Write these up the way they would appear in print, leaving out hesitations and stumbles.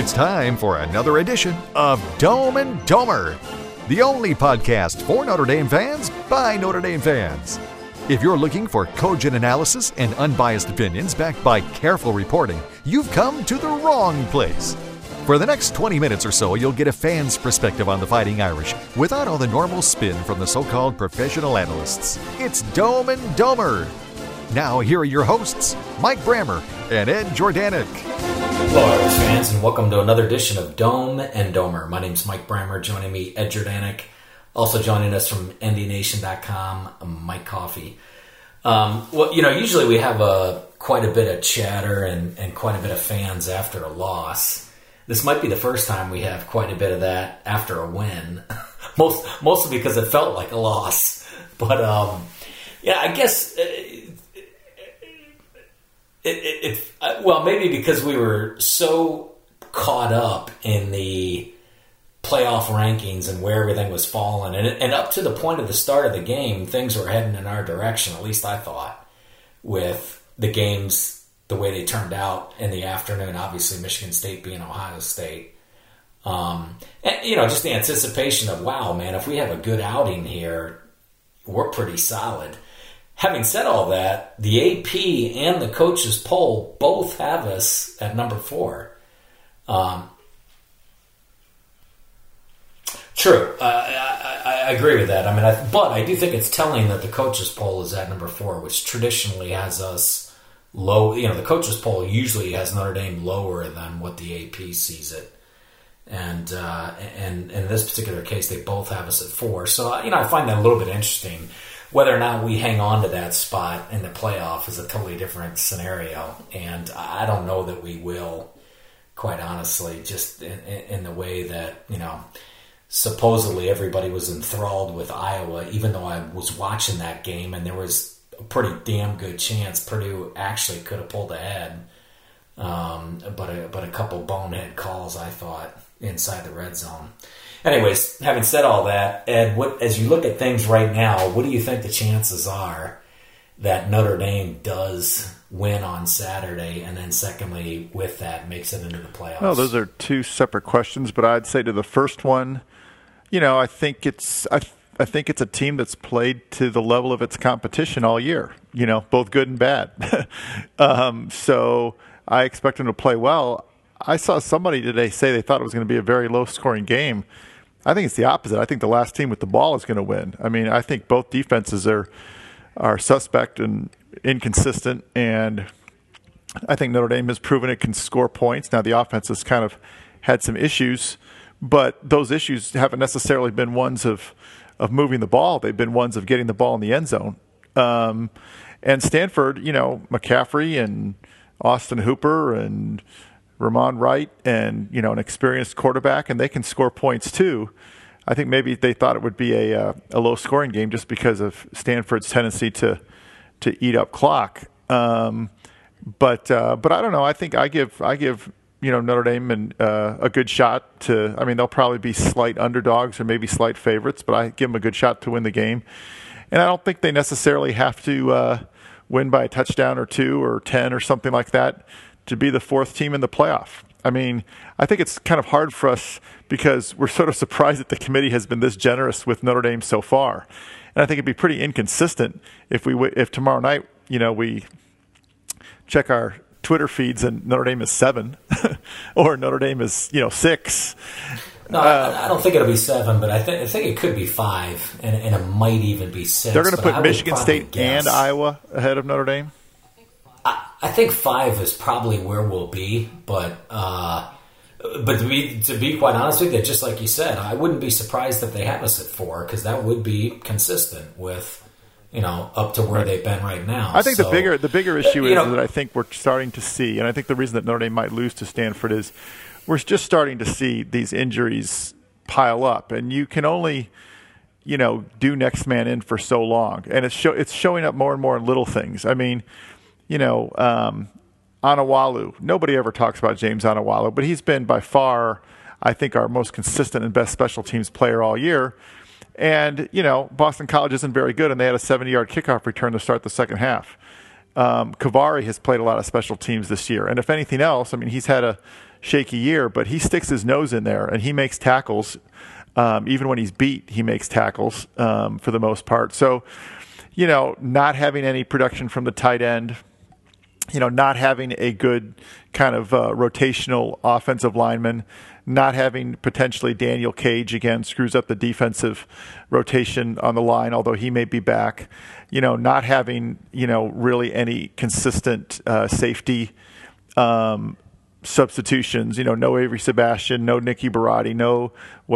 It's time for another edition of Dome and Domer, the only podcast for Notre Dame fans by Notre Dame fans. If you're looking for cogent analysis and unbiased opinions backed by careful reporting, you've come to the wrong place. For the next 20 minutes or so, you'll get a fan's perspective on the Fighting Irish without all the normal spin from the so-called professional analysts. It's Dome and Domer. Now, here are your hosts, Mike Brammer and Ed Jordanek. Hello, Irish fans, and welcome to another edition of Dome and Domer. My name's Mike Brammer. Joining me, Ed Jordanek. Also joining us from NDNation.com, Mike Coffey. Usually we have quite a bit of chatter and quite a bit of fans after a loss. This might be the first time we have quite a bit of that after a win. Mostly because it felt like a loss. But, I guess... maybe because we were so caught up in the playoff rankings and where everything was falling. And up to the point of the start of the game, things were heading in our direction, at least I thought, with the games, the way they turned out in the afternoon, obviously Michigan State being Ohio State. Just the anticipation of, wow, man, if we have a good outing here, we're pretty solid. Having said all that, the AP and the coaches poll both have us at number 4. True, I agree with that. But I do think it's telling that the coaches poll is at number 4, which traditionally has us low. The coaches poll usually has Notre Dame lower than what the AP sees it, and in this particular case, they both have us at 4. So I find that a little bit interesting. Whether or not we hang on to that spot in the playoff is a totally different scenario, and I don't know that we will, quite honestly, just in the way that, supposedly everybody was enthralled with Iowa, even though I was watching that game, and there was a pretty damn good chance Purdue actually could have pulled ahead, but a couple bonehead calls, I thought, inside the red zone. Anyways, having said all that, Ed, as you look at things right now, what do you think the chances are that Notre Dame does win on Saturday, and then secondly, with that, makes it into the playoffs? Well, those are two separate questions, but I'd say to the first one, I think it's a team that's played to the level of its competition all year, both good and bad. So I expect them to play well. I saw somebody today say they thought it was going to be a very low-scoring game. I think it's the opposite. I think the last team with the ball is going to win. I think both defenses are suspect and inconsistent, and I think Notre Dame has proven it can score points. Now the offense has kind of had some issues, but those issues haven't necessarily been ones of moving the ball. They've been ones of getting the ball in the end zone. And Stanford, McCaffrey and Austin Hooper and Ramon Wright and, an experienced quarterback, and they can score points too. I think maybe they thought it would be a low-scoring game just because of Stanford's tendency to eat up clock. But I don't know. I think I give Notre Dame a good shot to. They'll probably be slight underdogs or maybe slight favorites, but I give them a good shot to win the game. And I don't think they necessarily have to win by a touchdown or 2 or 10 or something like that to be the 4th team in the playoff. I think it's kind of hard for us because we're sort of surprised that the committee has been this generous with Notre Dame so far. And I think it'd be pretty inconsistent if tomorrow night, we check our Twitter feeds and Notre Dame is 7 or Notre Dame is, 6. No, I don't think it'll be 7, but I think it could be 5, and it might even be 6. They're going to put Michigan State and Iowa ahead of Notre Dame? I think 5 is probably where we'll be, but to be quite honest with you, just like you said, I wouldn't be surprised if they have us at 4 because that would be consistent with up to where they've been right now. I think the bigger issue is that I think we're starting to see, and I think the reason that Notre Dame might lose to Stanford is we're just starting to see these injuries pile up, and you can only do next man in for so long, and it's showing up more and more in little things. Anawalu. Nobody ever talks about James Anawalu, but he's been by far, I think, our most consistent and best special teams player all year. And, Boston College isn't very good, and they had a 70-yard kickoff return to start the second half. Kavari has played a lot of special teams this year. And if anything else, he's had a shaky year, but he sticks his nose in there and he makes tackles. Even when he's beat, he makes tackles for the most part. So, not having any production from the tight end, not having a good kind of rotational offensive lineman, not having potentially Daniel Cage again screws up the defensive rotation on the line, although he may be back, not having, really any consistent safety substitutions, no Avery Sebastian, no Nicky Barati, no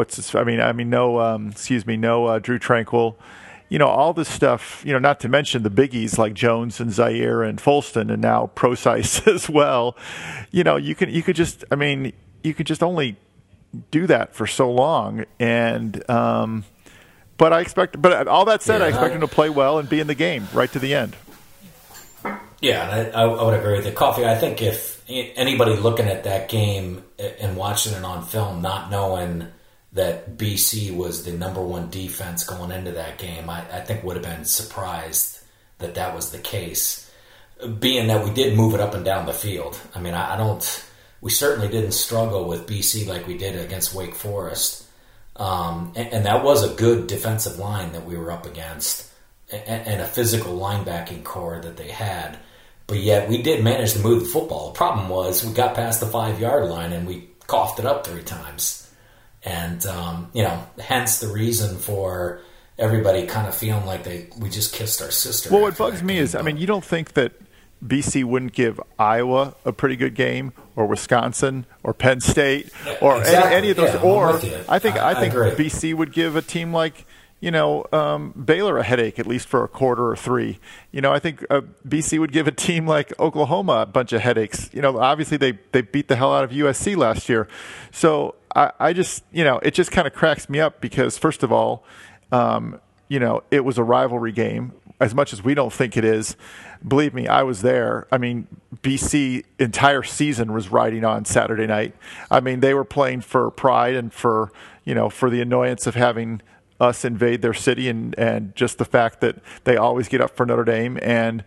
Drew Tranquil, all this stuff, not to mention the biggies like Jones and Zaire and Folston and now Procise as well. You could just only do that for so long. And, but all that said, I expect him to play well and be in the game right to the end. Yeah, and I would agree with you. Coffee, I think if anybody looking at that game and watching it on film, not knowing that BC was the number one defense going into that game, I think would have been surprised that was the case, being that we did move it up and down the field. I mean, we certainly didn't struggle with BC like we did against Wake Forest. And that was a good defensive line that we were up against and a physical linebacking core that they had. But yet we did manage to move the football. The problem was we got past the 5-yard line and we coughed it up 3 times. And, hence the reason for everybody kind of feeling like we just kissed our sister. Well, what bugs me is, you don't think that BC wouldn't give Iowa a pretty good game, or Wisconsin, or Penn State, or exactly. any of those. Yeah, or I think agree. BC would give a team like Baylor a headache at least for a quarter or 3. I think BC would give a team like Oklahoma a bunch of headaches. Obviously they beat the hell out of USC last year, so I just it just kind of cracks me up because first of all, it was a rivalry game. As much as we don't think it is, believe me, I was there. BC entire season was riding on Saturday night. They were playing for pride and for the annoyance of having us invade their city and just the fact that they always get up for Notre Dame and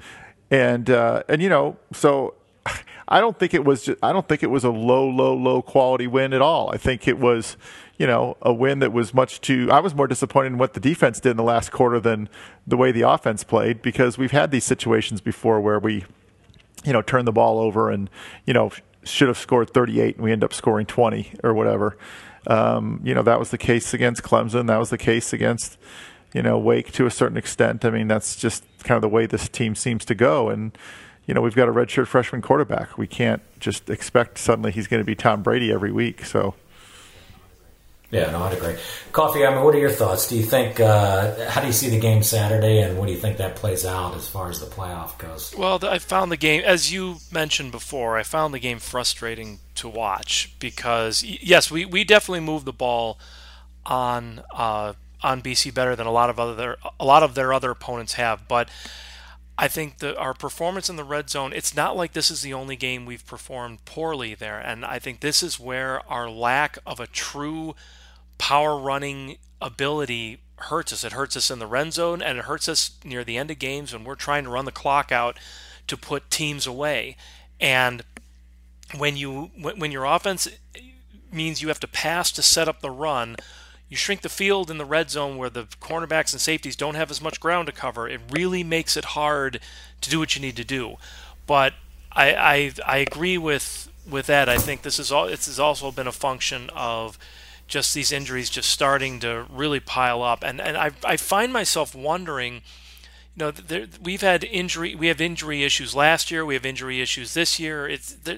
so I don't think it was a low quality win at all. I think it was a win that was I was more disappointed in what the defense did in the last quarter than the way the offense played, because we've had these situations before where we, turn the ball over and, should have scored 38 and we end up scoring 20 or whatever. That was the case against Clemson. That was the case against, Wake to a certain extent. That's just kind of the way this team seems to go. And, we've got a redshirt freshman quarterback. We can't just expect suddenly he's going to be Tom Brady every week. So. Yeah, no, I'd agree. Coffee, what are your thoughts? Do you think, how do you see the game Saturday, and what do you think that plays out as far as the playoff goes? Well, I found the game, as you mentioned before, I found the game frustrating to watch because, yes, we definitely moved the ball on BC better than a lot of their other opponents have, but I think our performance in the red zone, it's not like this is the only game we've performed poorly there, and I think this is where our lack of a true power running ability hurts us. It hurts us in the red zone, and it hurts us near the end of games when we're trying to run the clock out to put teams away. And when your offense means you have to pass to set up the run, you shrink the field in the red zone where the cornerbacks and safeties don't have as much ground to cover. It really makes it hard to do what you need to do. But I agree with Ed. I think this has also been a function of just these injuries just starting to really pile up. And I find myself wondering, we have injury issues last year. We have injury issues this year.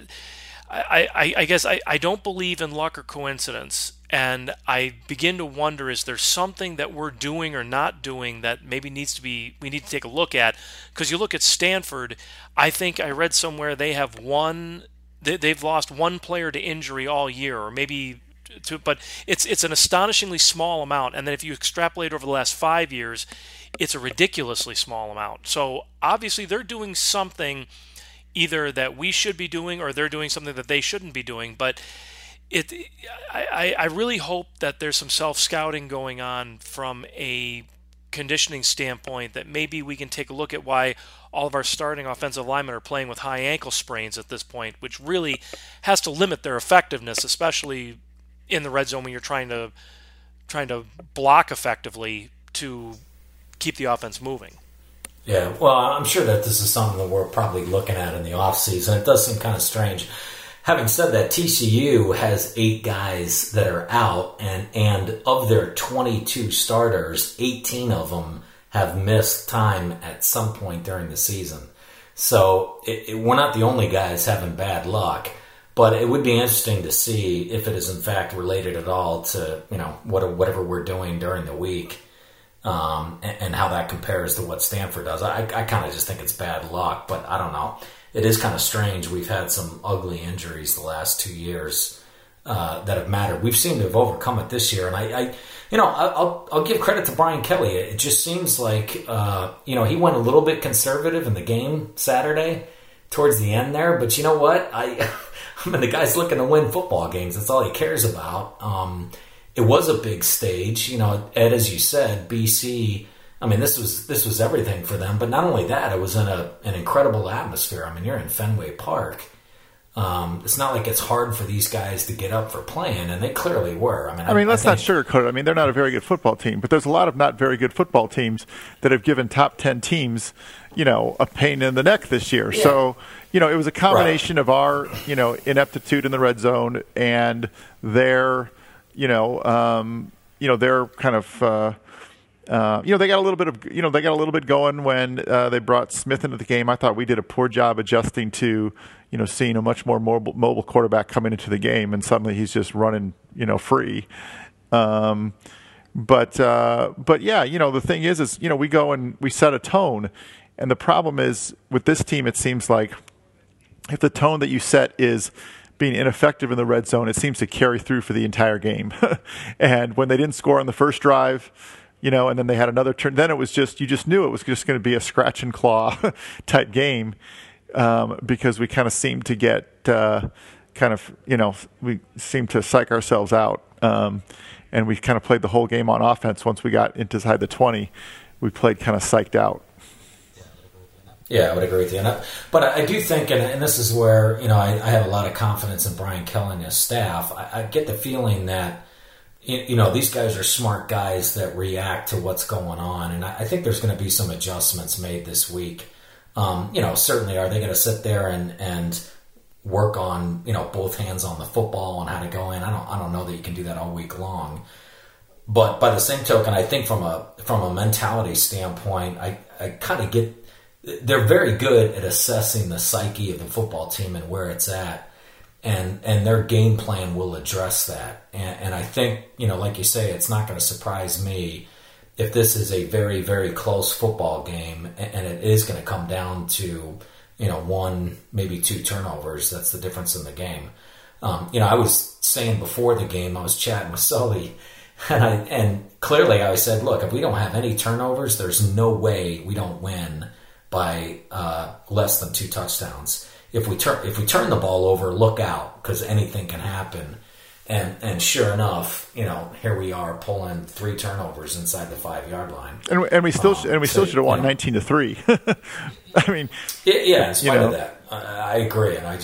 I guess I don't believe in luck or coincidence. And I begin to wonder, is there something that we're doing or not doing that maybe we need to take a look at? Because you look at Stanford, I think I read somewhere they've lost one player to injury all year, or maybe two, but it's an astonishingly small amount. And then if you extrapolate over the last 5 years, it's a ridiculously small amount. So obviously they're doing something either that we should be doing, or they're doing something that they shouldn't be doing. But I really hope that there's some self-scouting going on from a conditioning standpoint that maybe we can take a look at why all of our starting offensive linemen are playing with high ankle sprains at this point, which really has to limit their effectiveness, especially in the red zone when you're trying to block effectively to keep the offense moving. Yeah, well, I'm sure that this is something that we're probably looking at in the offseason. It does seem kind of strange. Having said that, TCU has 8 guys that are out, and of their 22 starters, 18 of them have missed time at some point during the season. So we're not the only guys having bad luck, but it would be interesting to see if it is in fact related at all to whatever we're doing during the week, and how that compares to what Stanford does. I kind of just think it's bad luck, but I don't know. It is kind of strange. We've had some ugly injuries the last 2 years that have mattered. We've seemed to have overcome it this year, and I'll give credit to Brian Kelly. It just seems like he went a little bit conservative in the game Saturday towards the end there. But you know what? I mean, the guy's looking to win football games. That's all he cares about. It was a big stage, Ed, as you said, BC. I mean, this was everything for them. But not only that, it was in an incredible atmosphere. I mean, you're in Fenway Park. It's not like it's hard for these guys to get up for playing, and they clearly were. I mean, let's not sugarcoat it. I mean, they're not a very good football team, but there's a lot of not very good football teams that have given top 10 teams, a pain in the neck this year. Yeah. So, it was a combination of our, ineptitude in the red zone and their, their kind of. They got a little bit of, going when they brought Smith into the game. I thought we did a poor job adjusting to, seeing a much more mobile quarterback coming into the game, and suddenly he's just running, free. But yeah, the thing is, we go and we set a tone, and the problem is with this team, it seems like if the tone that you set is being ineffective in the red zone, it seems to carry through for the entire game. And when they didn't score on the first drive, and then they had another turn. Then it was you just knew it was just going to be a scratch and claw type game, because we kind of seemed to get we seemed to psych ourselves out, and we kind of played the whole game on offense. Once we got inside the 20, we played kind of psyched out. Yeah, I would agree with you. But I do think, and this is where I have a lot of confidence in Brian Kelly and his staff. I get the feeling that. These guys are smart guys that react to what's going on, and I think there's going to be some adjustments made this week. Certainly, are they going to sit there and work on both hands on the football and how to go in? I don't know that you can do that all week long. But by the same token, I think from a mentality standpoint, I kind of get they're very good at assessing the psyche of the football team and where it's at. And their game plan will address that. And I think, like you say, it's not going to surprise me if this is a very, very close football game, and it is going to come down to, 1, maybe 2 turnovers. That's the difference in the game. I was saying before the game, I was chatting with Sully, and clearly I said, look, if we don't have any turnovers, there's no way we don't win by less than 2 touchdowns. If we turn the ball over, look out, because anything can happen. And sure enough, here we are pulling 3 turnovers inside the 5-yard line. And we still should have won 19-3. I mean, yeah. In spite of that, I agree. And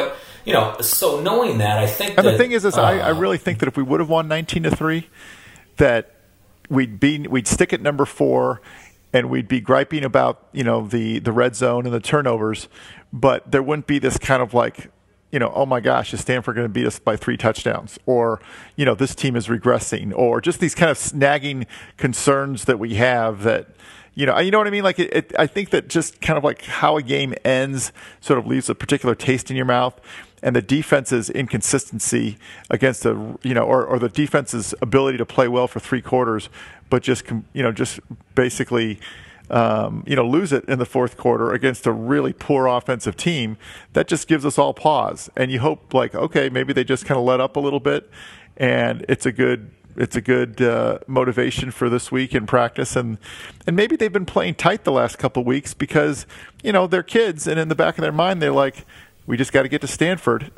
so knowing that, I think. And the thing is, I really think that if we would have won 19-3, that we'd stick at number 4. And we'd be griping about, the red zone and the turnovers, but there wouldn't be this kind of like, oh my gosh, is Stanford going to beat us by 3 touchdowns? Or, this team is regressing, or just these kind of snagging concerns that we have that, you know what I mean? Like I think that just kind of like how a game ends sort of leaves a particular taste in your mouth. And the defense's inconsistency against or the defense's ability to play well for 3 quarters, but just basically, lose it in the 4th quarter against a really poor offensive team, that just gives us all pause. And you hope, like, okay, maybe they just kind of let up a little bit, and it's a good motivation for this week in practice, and maybe they've been playing tight the last couple of weeks because they're kids, and in the back of their mind they're like, we just got to get to Stanford.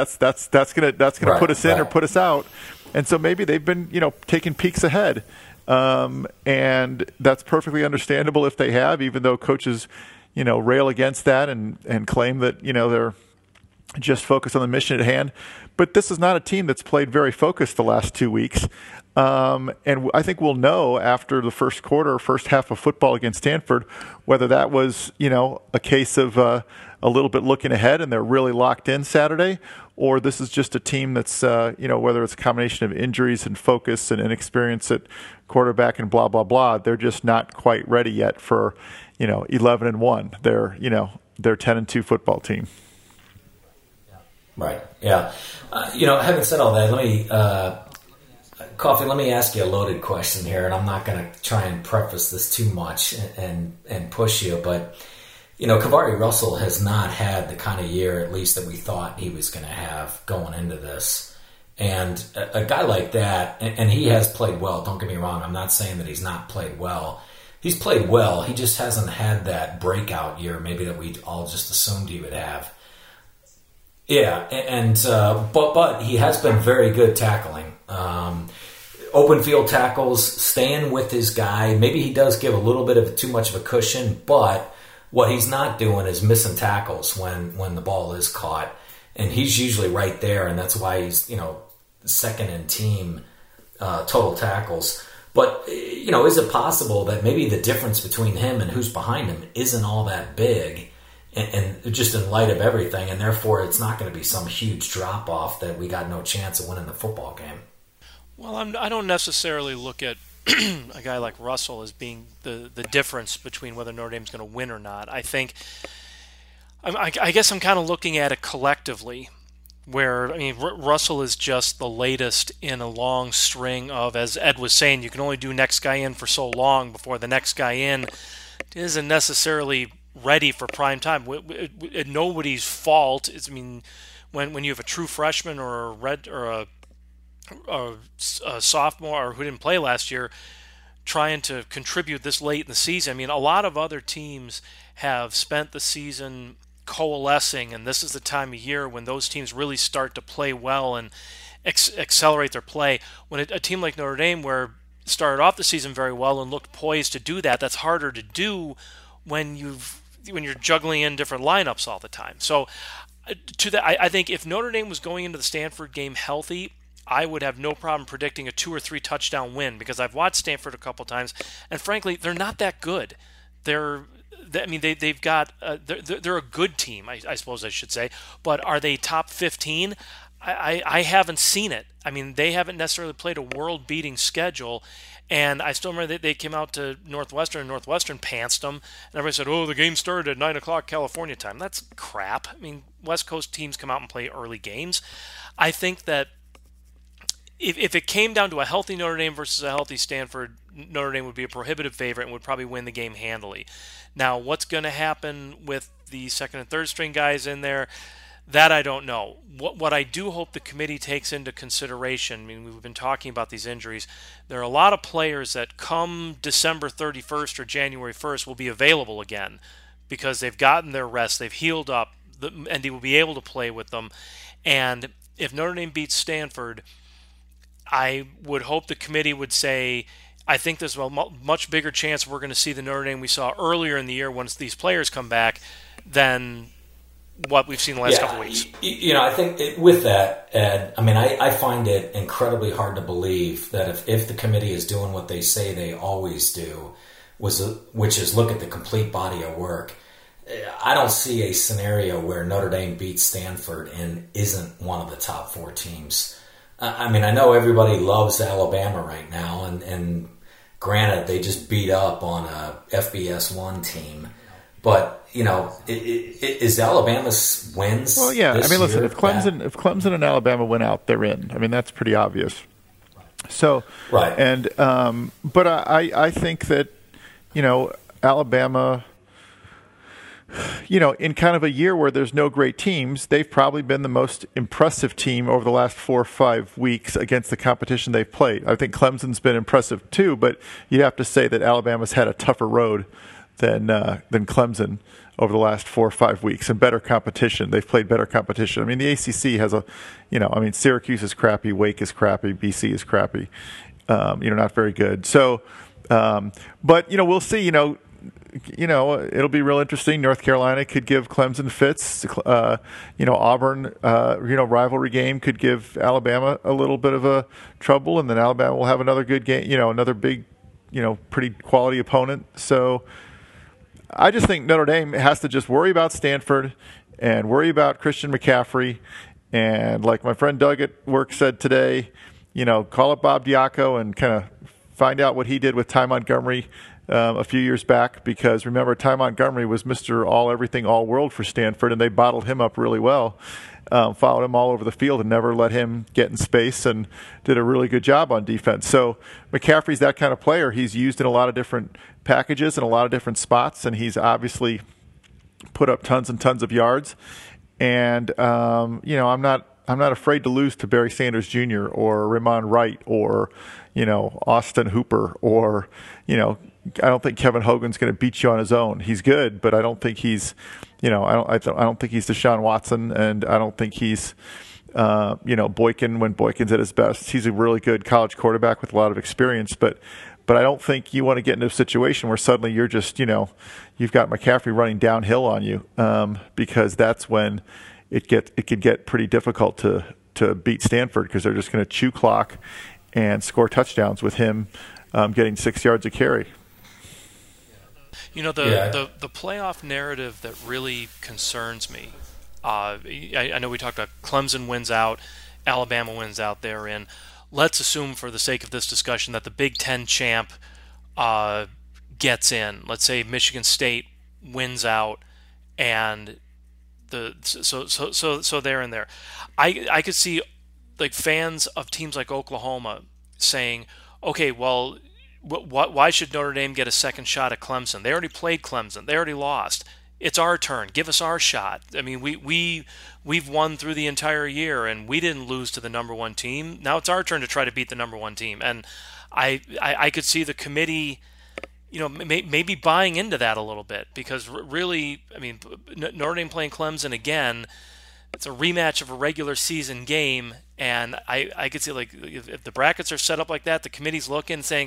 That's gonna put us in or put us out. And so maybe they've been taking peeks ahead. And that's perfectly understandable if they have, even though coaches, rail against that and claim that, they're just focused on the mission at hand. But this is not a team that's played very focused the last 2 weeks. And I think we'll know after the first quarter, first half of football against Stanford, whether that was, a case of a little bit looking ahead and they're really locked in Saturday, or this is just a team that's, whether it's a combination of injuries and focus and inexperience at quarterback and blah, blah, blah, they're just not quite ready yet for, 11-1. They're 10-2 football team. Right. Yeah. Having said all that, let me ask you a loaded question here, and I'm not going to try and preface this too much and push you, but Kavari Russell has not had the kind of year, at least, that we thought he was going to have going into this. And a guy like that, and he has played well, don't get me wrong, I'm not saying that he's not played well. He's played well, he just hasn't had that breakout year maybe that we all just assumed he would have. Yeah, but he has been very good tackling. Open field tackles, staying with his guy. Maybe he does give a little bit of too much of a cushion, but what he's not doing is missing tackles when the ball is caught. And he's usually right there, and that's why he's, second in team total tackles. But, is it possible that maybe the difference between him and who's behind him isn't all that big? And just in light of everything, and therefore it's not going to be some huge drop-off that we got no chance of winning the football game. Well, I don't necessarily look at a guy like Russell as being the difference between whether Notre Dame's going to win or not. I guess I'm kind of looking at it collectively, where, Russell is just the latest in a long string of, as Ed was saying, you can only do next guy in for so long before the next guy in isn't necessarily ready for prime time. Nobody's fault. When you have a true freshman or a sophomore or who didn't play last year trying to contribute this late in the season. A lot of other teams have spent the season coalescing, and this is the time of year when those teams really start to play well and accelerate their play. When a team like Notre Dame, where started off the season very well and looked poised to do that, that's harder to do when you're juggling in different lineups all the time. So to that, I think if Notre Dame was going into the Stanford game healthy, I would have no problem predicting a 2 or 3 touchdown win, because I've watched Stanford a couple times, and frankly, they're not that good. They've got they're a good team, I suppose I should say, but are they top 15? I haven't seen it. They haven't necessarily played a world-beating schedule. And I still remember they came out to Northwestern, and Northwestern pantsed them. And everybody said, the game started at 9 o'clock California time. That's crap. West Coast teams come out and play early games. I think that if it came down to a healthy Notre Dame versus a healthy Stanford, Notre Dame would be a prohibitive favorite and would probably win the game handily. Now, what's going to happen with the second and third string guys in there? That I don't know. What I do hope the committee takes into consideration, we've been talking about these injuries. There are a lot of players that come December 31st or January 1st will be available again because they've gotten their rest, they've healed up, and they will be able to play with them. And if Notre Dame beats Stanford, I would hope the committee would say, I think there's a much bigger chance we're going to see the Notre Dame we saw earlier in the year once these players come back than what we've seen the last couple of weeks. I think with that, Ed, I find it incredibly hard to believe that if the committee is doing what they say they always do, which is look at the complete body of work, I don't see a scenario where Notre Dame beats Stanford and isn't one of the top 4 teams. I know everybody loves Alabama right now, and granted, they just beat up on a FBS 1 team. But, is Alabama's wins? Well, yeah. Listen, year if Clemson and Alabama win out, they're in. That's pretty obvious. So, right. And but I think that Alabama, in kind of a year where there's no great teams, they've probably been the most impressive team over the last 4 or 5 weeks against the competition they've played. I think Clemson's been impressive too, but you'd have to say that Alabama's had a tougher road than Clemson over the last 4 or 5 weeks, and better competition. They've played better competition. The ACC has Syracuse is crappy, Wake is crappy, BC is crappy. not very good. So, but we'll see. It'll be real interesting. North Carolina could give Clemson fits. Auburn, rivalry game could give Alabama a little bit of a trouble, and then Alabama will have another good game. Another big, pretty quality opponent. So, I just think Notre Dame has to just worry about Stanford and worry about Christian McCaffrey. And like my friend Doug at work said today, call up Bob Diaco and kind of find out what he did with Ty Montgomery a few years back, because remember, Ty Montgomery was Mr. All-Everything, All-World for Stanford, and they bottled him up really well, followed him all over the field and never let him get in space, and did a really good job on defense. So McCaffrey's that kind of player. He's used in a lot of different packages and a lot of different spots, and he's obviously put up tons and tons of yards. And I'm not afraid to lose to Barry Sanders Jr. or Ramon Wright or Austin Hooper or I don't think Kevin Hogan's going to beat you on his own. He's good, but I don't think he's I don't think he's Deshaun Watson, and I don't think he's Boykin when Boykin's at his best. He's a really good college quarterback with a lot of experience, but I don't think you want to get into a situation where suddenly you're just you've got McCaffrey running downhill on you, because that's when it could get pretty difficult to beat Stanford, because they're just going to chew clock and score touchdowns with him getting 6 yards a carry. The playoff narrative that really concerns me. I know we talked about Clemson wins out, Alabama wins out therein. Let's assume, for the sake of this discussion, that the Big Ten champ gets in. Let's say Michigan State wins out, and so they're in there. I could see like fans of teams like Oklahoma saying, okay, well, why should Notre Dame get a second shot at Clemson? They already played Clemson. They already lost. It's our turn. Give us our shot. I mean, we've won through the entire year, and we didn't lose to the number one team. Now it's our turn to try to beat the number one team. And I could see the committee, maybe buying into that a little bit, because really, I mean, Notre Dame playing Clemson again, it's a rematch of a regular season game, and I could see, like, if the brackets are set up like that, the committee's looking, saying,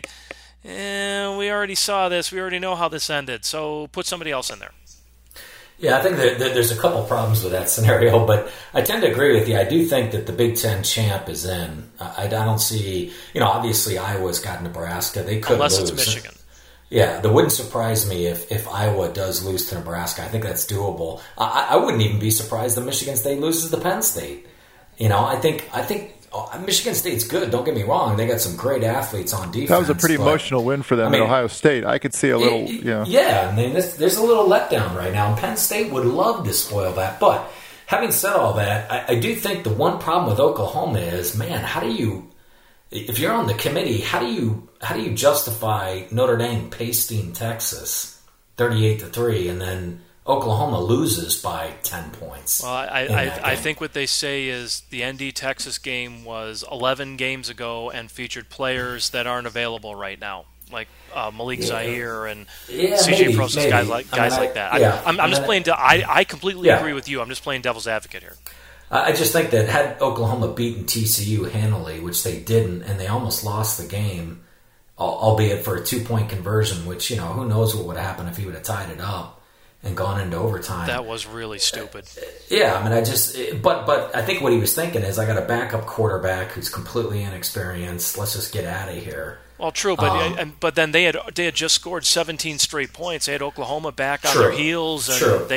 we already saw this, we already know how this ended, so put somebody else in there. Yeah, I think that there's a couple problems with that scenario, but I tend to agree with you. I do think that the Big Ten champ is in. I don't see, obviously Iowa's got Nebraska. They could lose. Unless it's Michigan. Yeah, that wouldn't surprise me if Iowa does lose to Nebraska. I think that's doable. I wouldn't even be surprised that Michigan State loses to Penn State. I think Michigan State's good. Don't get me wrong; they got some great athletes on defense. That was a pretty emotional win for them at Ohio State. I could see a little, Yeah, I mean, there's a little letdown right now, and Penn State would love to spoil that. But having said all that, I do think the one problem with Oklahoma is, man, how do you, if you're on the committee, how do you justify Notre Dame pasting Texas 38-3, and then Oklahoma loses by 10 points? Well, I think what they say is the ND Texas game was 11 games ago and featured players that aren't available right now, like Malik Zaire and CJ Prosise, guys like that. I'm just playing. I completely agree with you. I'm just playing devil's advocate here. I just think that had Oklahoma beaten TCU handily, which they didn't, and they almost lost the game, albeit for a 2-point conversion, which, who knows what would have happened if he would have tied it up and gone into overtime. That was really stupid. Yeah, I mean, but I think what he was thinking is, I got a backup quarterback who's completely inexperienced. Let's just get out of here. Well, true, but then they had just scored 17 straight points. They had Oklahoma back on their heels, and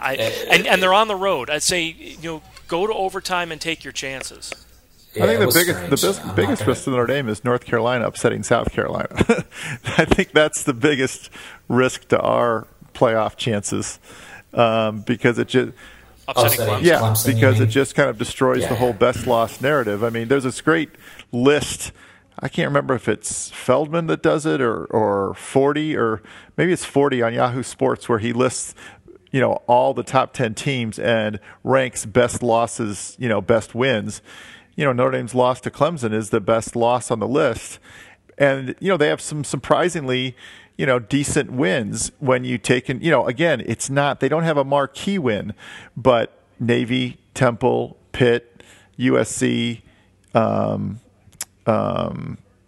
and they're on the road. I'd say, go to overtime and take your chances. Yeah, I think the biggest risk to Notre Dame is North Carolina upsetting South Carolina. I think that's the biggest risk to our playoff chances, because it just Clemson, because it just kind of destroys the whole best loss narrative. I mean, there's this great list. I can't remember if it's Feldman that does it or 40, or maybe it's 40 on Yahoo Sports, where he lists all the top 10 teams and ranks best losses, best wins. Notre Dame's loss to Clemson is the best loss on the list, and they have some surprisingly decent wins when you take in, again, it's not, they don't have a marquee win, but Navy, Temple, Pitt, USC,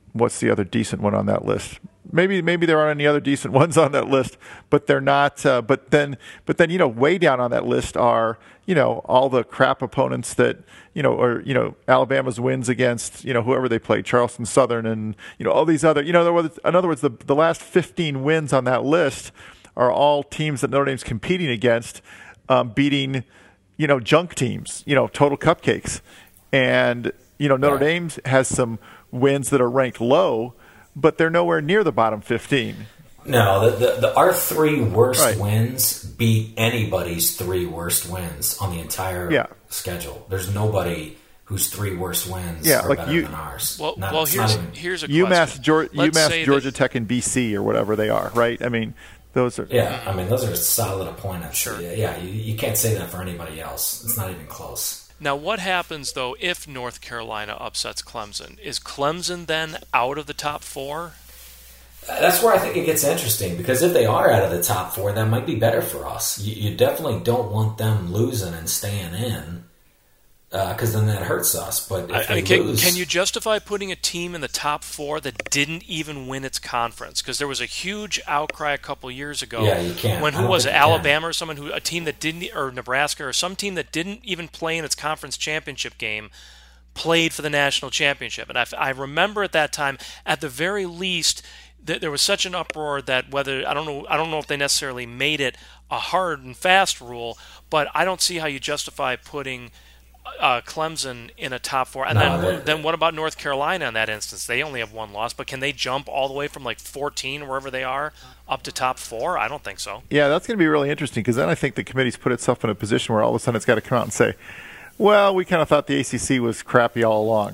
what's the other decent one on that list? Maybe there aren't any other decent ones on that list, but they're not. But then way down on that list are all the crap opponents that Alabama's wins against whoever they play, Charleston Southern, and all these other in other words the last 15 wins on that list are all teams that Notre Dame's competing against, beating junk teams, total cupcakes, and Notre Dame has some wins that are ranked low, but they're nowhere near the bottom 15. No, our 3 worst wins beat anybody's 3 worst wins on the entire schedule. There's nobody whose 3 worst wins are better than ours. Well, here's a question. UMass, Georgia Tech, and BC or whatever they are, right? I mean, those are... Yeah, I mean, those are solid opponents. Sure. Yeah, you can't say that for anybody else. It's not even close. Now, what happens, though, if North Carolina upsets Clemson? Is Clemson then out of the top 4? That's where I think it gets interesting, because if they are out of the top 4, that might be better for us. You definitely don't want them losing and staying in, because then that hurts us. But if they lose... Can you justify putting a team in the top 4 that didn't even win its conference? Because there was a huge outcry a couple years ago. Yeah, you can't. When Alabama or someone a team that didn't, or Nebraska or some team that didn't even play in its conference championship game played for the national championship. And I remember at that time, at the very least, there was such an uproar that I don't know if they necessarily made it a hard and fast rule, but I don't see how you justify putting Clemson in a top 4. And then what about North Carolina in that instance? They only have 1 loss, but can they jump all the way from like 14, wherever they are, up to top 4? I don't think so. Yeah, that's going to be really interesting, because then I think the committee's put itself in a position where all of a sudden it's got to come out and say, well, we kind of thought the ACC was crappy all along.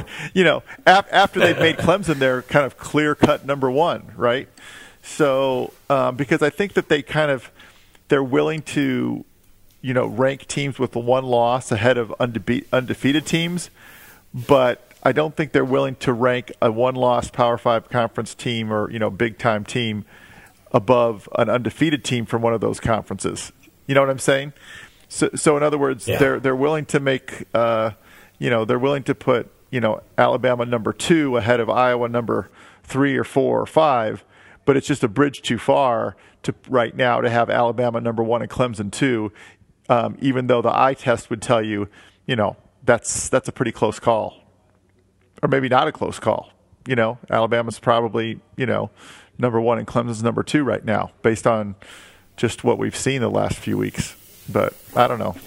After they've made Clemson their kind of clear-cut number 1, right? So, because I think that they're willing to, rank teams with the 1 loss ahead of undefeated teams, but I don't think they're willing to rank a 1-loss Power 5 conference team or, big-time team above an undefeated team from one of those conferences. You know what I'm saying? So in other words, they're willing to make, they're willing to put, Alabama number 2 ahead of Iowa number 3 or 4 or 5, but it's just a bridge too far to right now to have Alabama number 1 and Clemson 2, even though the eye test would tell you, that's a pretty close call, or maybe not a close call. Alabama's probably, number 1 and Clemson's number 2 right now, based on just what we've seen the last few weeks. But I don't know.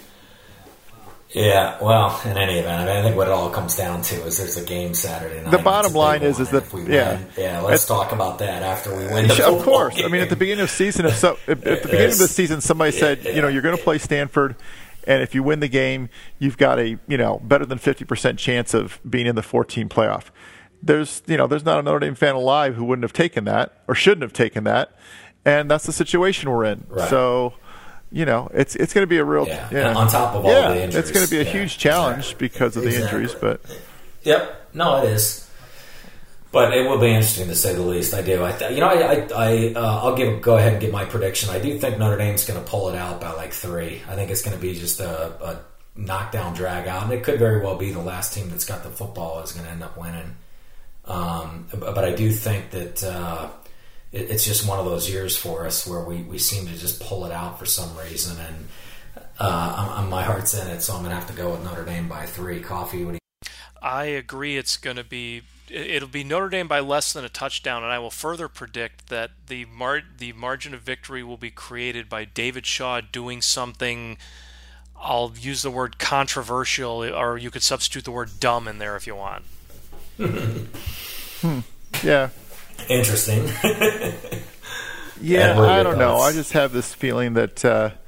Yeah, well, in any event, I think what it all comes down to is there's a game Saturday night. The bottom line is that let's talk about that after we win the football Of course. game. I mean, at the beginning of the season, at the beginning of the season, somebody said, you're going to play Stanford, and if you win the game, you've got a better than 50% chance of being in the 4-team playoff. There's not a Notre Dame fan alive who wouldn't have taken that or shouldn't have taken that, and that's the situation we're in. Right. So. It's going to be a real on top of all the injuries. It's going to be a huge challenge because of the injuries. But no, it is. But it will be interesting to say the least. I do. I'll go ahead and give my prediction. I do think Notre Dame's going to pull it out by like 3. I think it's going to be just a knockdown drag out, and it could very well be the last team that's got the football is going to end up winning. But I do think that. It's just one of those years for us where we seem to just pull it out for some reason, and my heart's in it, so I'm going to have to go with Notre Dame by 3. Coffee, what do you... I agree. It'll be Notre Dame by less than a touchdown, and I will further predict that the margin of victory will be created by David Shaw doing something. I'll use the word controversial, or you could substitute the word dumb in there if you want. Yeah. Interesting. Yeah, I don't know. I just have this feeling that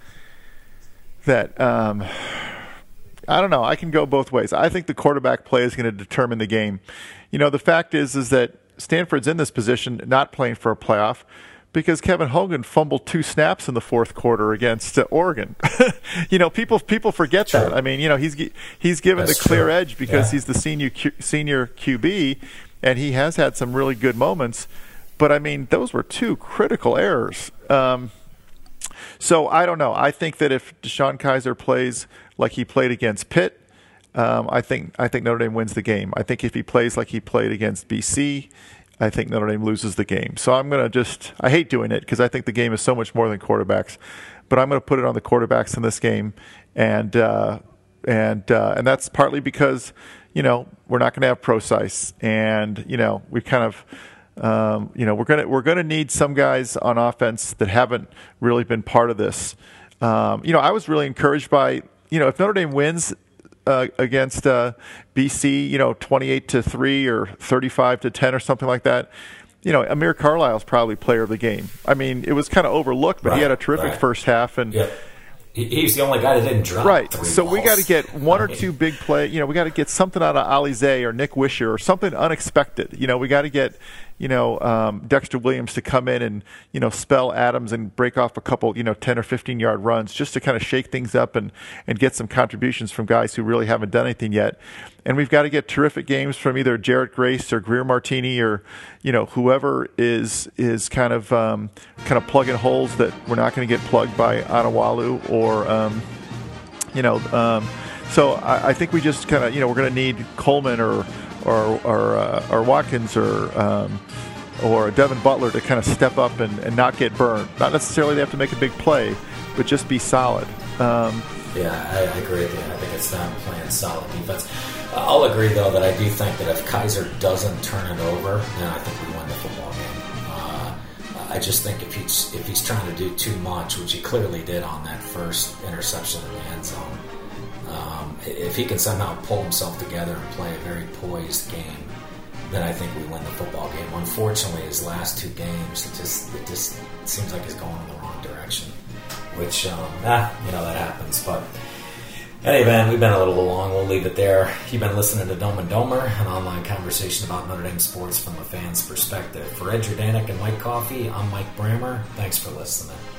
I don't know. I can go both ways. I think the quarterback play is going to determine the game. The fact is that Stanford's in this position, not playing for a playoff, because Kevin Hogan fumbled 2 snaps in the fourth quarter against Oregon. People forget that. I mean, he's given the clear edge because he's the senior QB. And he has had some really good moments. But, I mean, those were 2 critical errors. So, I don't know. I think that if Deshaun Kaiser plays like he played against Pitt, I think Notre Dame wins the game. I think if he plays like he played against BC, I think Notre Dame loses the game. So I'm going to I hate doing it because I think the game is so much more than quarterbacks, but I'm going to put it on the quarterbacks in this game, and that's partly because, we're not going to have Prosise, and, we kind of, we're going to need some guys on offense that haven't really been part of this. I was really encouraged by, if Notre Dame wins against BC, 28-3 or 35-10 or something like that, Amir Carlisle's probably player of the game. I mean, it was kind of overlooked, but he had a terrific first half, and he's the only guy that didn't drop. Right. So we got to get one or two big play. We got to get something out of Alize or Nick Wisher or something unexpected. We got to get Dexter Williams to come in and spell Adams and break off a couple 10 or 15-yard runs just to kind of shake things up and get some contributions from guys who really haven't done anything yet. And we've got to get terrific games from either Jarrett Grace or Greer Martini or whoever is kind of plugging holes that we're not going to get plugged by Anawalu or so I think we just kind of we're going to need Coleman or Watkins or Devin Butler to kind of step up and not get burned. Not necessarily they have to make a big play, but just be solid. I agree with you. I think it's them playing solid defense. I'll agree, though, that I do think that if Kaiser doesn't turn it over, then I think we win the football game. I just think if he's trying to do too much, which he clearly did on that first interception in the end zone, if he can somehow pull himself together and play a very poised game, then I think we win the football game. Unfortunately, his last two games, it just seems like he's going in the wrong direction, which that happens. But anyway, we've been a little long. We'll leave it there. You've been listening to Dome and Domer, an online conversation about Notre Dame sports from a fan's perspective. For Ed Jordanek and Mike Coffey, I'm Mike Brammer. Thanks for listening.